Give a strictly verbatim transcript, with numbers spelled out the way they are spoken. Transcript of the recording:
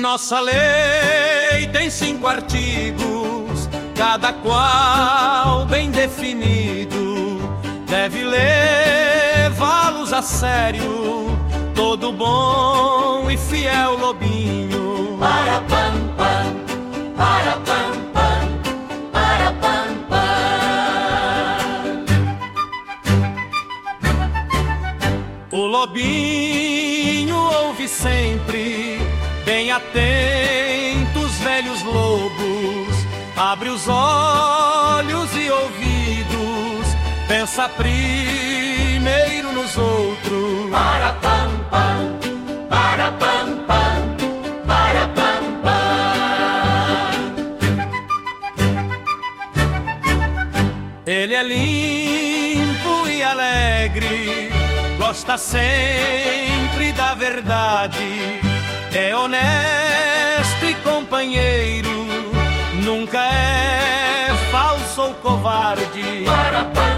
Nossa lei tem cinco artigos, cada qual bem definido. Deve levá-los a sério todo bom e fiel lobinho. Para pam pam, para pam pam, para pam pam. O lobinho ouve sempre, bem atento os velhos lobos. Abre os olhos e ouvidos, pensa primeiro nos outros. Para pam pam, para pam pam, para pam pam. Ele é limpo e alegre, gosta sempre da verdade. É honesto e companheiro, nunca é falso ou covarde. Para pam